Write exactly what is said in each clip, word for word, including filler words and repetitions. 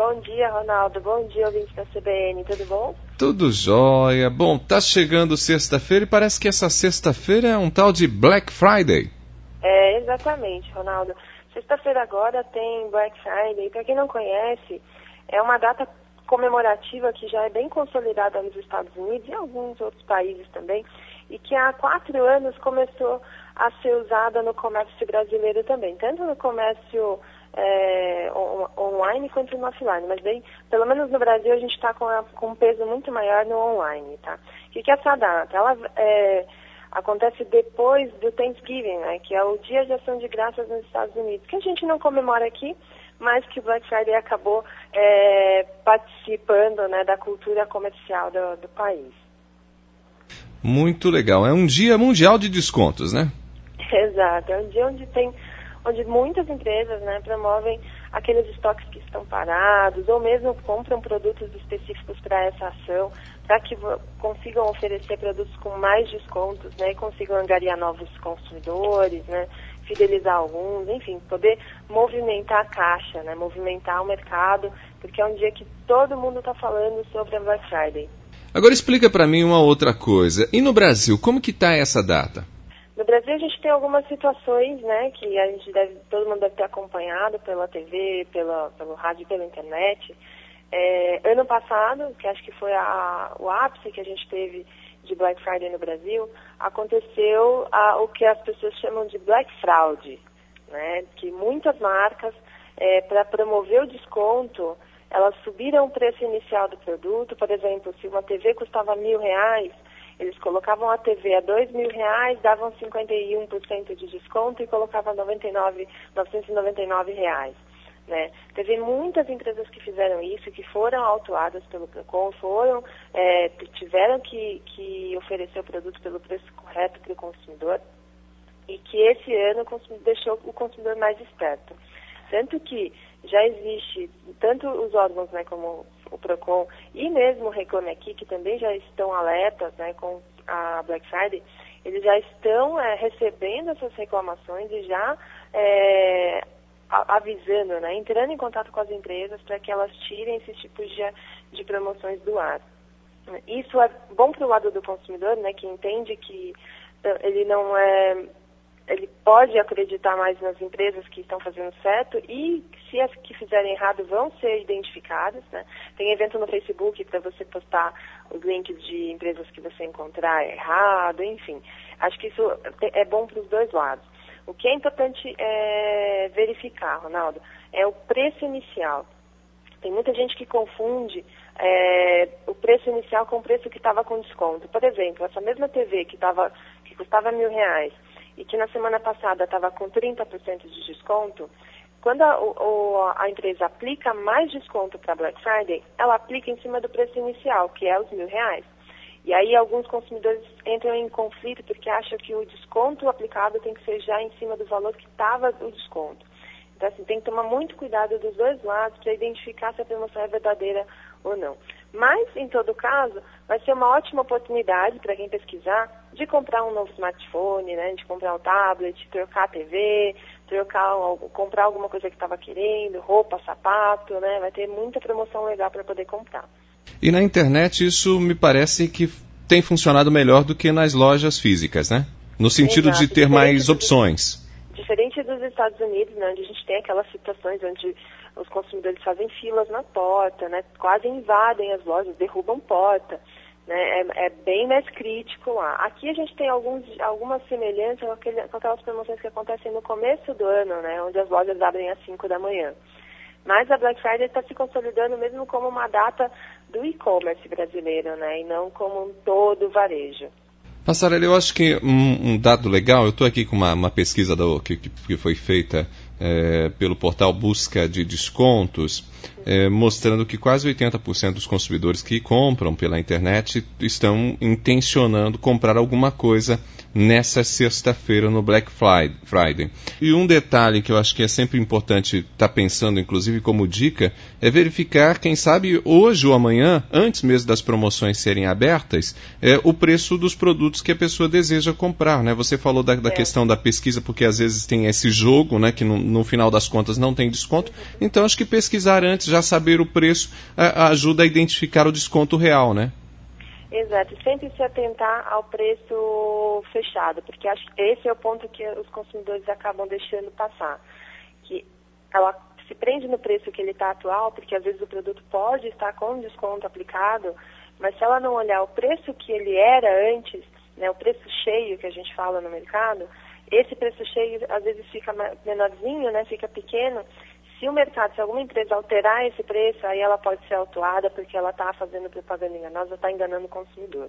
Bom dia, Ronaldo. Bom dia, ouvinte da C B N. Tudo bom? Tudo jóia. Bom, tá chegando sexta-feira e parece que essa sexta-feira é um tal de Black Friday. É, exatamente, Ronaldo. Sexta-feira agora tem Black Friday. Para quem não conhece, é uma data comemorativa que já é bem consolidada nos Estados Unidos e em alguns outros países também, e que há quatro anos começou a ser usada no comércio brasileiro também, tanto no comércio é, on- online quanto no offline, mas bem, pelo menos no Brasil a gente está com, a- com um peso muito maior no online, tá? O que, que é essa data? Ela é, acontece depois do Thanksgiving, né, que é o Dia de Ação de Graças nos Estados Unidos, que a gente não comemora aqui, mas que o Black Friday acabou é, participando, né, da cultura comercial do, do país. Muito legal. É um dia mundial de descontos, né? Exato, é um dia onde tem, onde muitas empresas, né, promovem aqueles estoques que estão parados, ou mesmo compram produtos específicos para essa ação, para que vo- consigam oferecer produtos com mais descontos, né, e consigam angariar novos consumidores, né, fidelizar alguns, enfim, poder movimentar a caixa, né, movimentar o mercado, porque é um dia que todo mundo está falando sobre a Black Friday. Agora explica para mim uma outra coisa. E no Brasil, como que tá essa data? No Brasil a gente tem algumas situações, né, que a gente deve, todo mundo deve ter acompanhado pela T V, pela, pelo rádio e pela internet. É, ano passado, que acho que foi a, o ápice que a gente teve de Black Friday no Brasil, aconteceu a, o que as pessoas chamam de Black Fraud, né, que muitas marcas, é, para promover o desconto, elas subiram o preço inicial do produto. Por exemplo, se uma T V custava mil reais, eles colocavam a T V a dois mil reais, davam cinquenta e um por cento de desconto e colocavam noventa e nove, novecentos e noventa e nove reais. Né? Teve muitas empresas que fizeram isso, que foram autuadas pelo Procon, foram, é, tiveram que, que oferecer o produto pelo preço correto para o consumidor, e que esse ano deixou o consumidor mais esperto. Tanto que já existe, tanto os órgãos, né, como o Procon e mesmo o Reclame Aqui, que também já estão alertas, né, com a Black Friday, eles já estão é, recebendo essas reclamações e já é, a, avisando, né, entrando em contato com as empresas para que elas tirem esses tipos de, de promoções do ar. Isso é bom para o lado do consumidor, né, que entende que ele não é... ele pode acreditar mais nas empresas que estão fazendo certo, e se as que fizerem errado vão ser identificadas, né? Tem evento no Facebook para você postar os links de empresas que você encontrar errado, enfim. Acho que isso é bom para os dois lados. O que é importante é verificar, Ronaldo, é o preço inicial. Tem muita gente que confunde é, o preço inicial com o preço que estava com desconto. Por exemplo, essa mesma T V que, tava, que custava mil reais, e que na semana passada estava com trinta por cento de desconto, quando a, o, a empresa aplica mais desconto para Black Friday, ela aplica em cima do preço inicial, que é os mil reais. E aí alguns consumidores entram em conflito porque acham que o desconto aplicado tem que ser já em cima do valor que estava o desconto. Então, assim, tem que tomar muito cuidado dos dois lados para identificar se a promoção é verdadeira ou não. Mas, em todo caso, vai ser uma ótima oportunidade para quem pesquisar de comprar um novo smartphone, né, de comprar um tablet, trocar a T V, trocar, comprar alguma coisa que estava querendo, roupa, sapato, né, vai ter muita promoção legal para poder comprar. E na internet isso me parece que tem funcionado melhor do que nas lojas físicas, né? No sentido Exato. de ter mais opções. Diferente dos Estados Unidos, né, onde a gente tem aquelas situações onde os consumidores fazem filas na porta, né, quase invadem as lojas, derrubam porta, né, é, é bem mais crítico lá. Aqui a gente tem alguns, algumas semelhanças com, aquele, com aquelas promoções que acontecem no começo do ano, né, onde as lojas abrem às cinco da manhã. Mas a Black Friday está se consolidando mesmo como uma data do e-commerce brasileiro, né, e não como um todo varejo. Passarelli, eu acho que um, um dado legal, eu estou aqui com uma, uma pesquisa do, que, que foi feita é, pelo portal Busca de Descontos, é, mostrando que quase oitenta por cento dos consumidores que compram pela internet estão intencionando comprar alguma coisa nessa sexta-feira no Black Friday. E um detalhe que eu acho que é sempre importante estar tá pensando, inclusive como dica, é verificar, quem sabe hoje ou amanhã, antes mesmo das promoções serem abertas, é, o preço dos produtos que a pessoa deseja comprar, né? Você falou da, da é. questão da pesquisa, porque às vezes tem esse jogo, né, que no, no final das contas não tem desconto. Então acho que pesquisar antes, já saber o preço, a, ajuda a identificar o desconto real, né? Exato, e sempre se atentar ao preço fechado, porque acho que esse é o ponto que os consumidores acabam deixando passar, que ela se prende no preço que ele está atual, porque às vezes o produto pode estar com desconto aplicado, mas se ela não olhar o preço que ele era antes, né, o preço cheio que a gente fala no mercado, esse preço cheio às vezes fica menorzinho, né, fica pequeno. Se o mercado, se alguma empresa alterar esse preço, aí ela pode ser autuada porque ela está fazendo propaganda enganosa, está enganando o consumidor.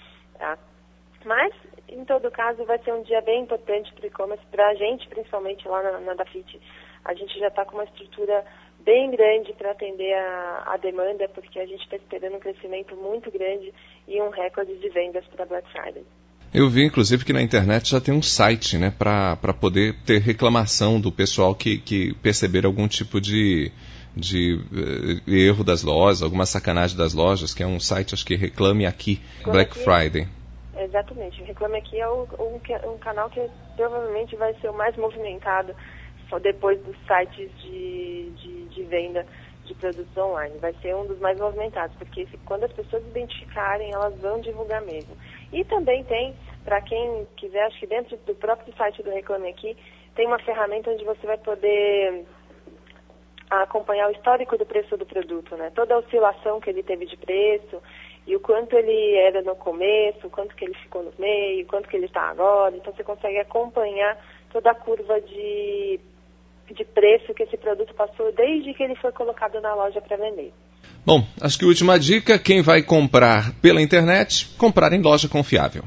Tá? Mas, em todo caso, vai ser um dia bem importante para o e-commerce, para a gente, principalmente lá na, na Dafit. A gente já está com uma estrutura bem grande para atender a, a demanda, porque a gente está esperando um crescimento muito grande e um recorde de vendas para Black Friday. Eu vi, inclusive, que na internet já tem um site, né, para poder ter reclamação do pessoal que, que perceber algum tipo de, de uh, erro das lojas, alguma sacanagem das lojas, que é um site, acho que Reclame Aqui, Black Aqui, Friday. Exatamente. Reclame Aqui é um, um, um canal que provavelmente vai ser o mais movimentado depois dos sites de, de, de venda de produtos online. Vai ser um dos mais movimentados, porque se, quando as pessoas identificarem, elas vão divulgar mesmo. E também tem, para quem quiser, acho que dentro do próprio site do Reclame Aqui, tem uma ferramenta onde você vai poder acompanhar o histórico do preço do produto, né? Toda a oscilação que ele teve de preço e o quanto ele era no começo, o quanto que ele ficou no meio, o quanto que ele está agora. Então você consegue acompanhar toda a curva de, de preço que esse produto passou desde que ele foi colocado na loja para vender. Bom, acho que a última dica, quem vai comprar pela internet, comprar em loja confiável.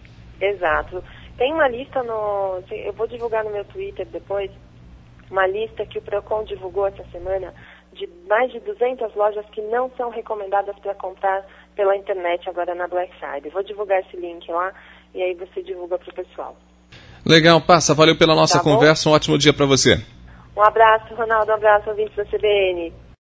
Exato. Tem uma lista no... Eu vou divulgar no meu Twitter depois, uma lista que o Procon divulgou essa semana de mais de duzentas lojas que não são recomendadas para comprar pela internet agora na Black Friday. Vou divulgar esse link lá e aí você divulga para o pessoal. Legal, Passa. Valeu pela nossa tá conversa. Um ótimo dia para você. Um abraço, Ronaldo. Um abraço, ouvintes da C B N.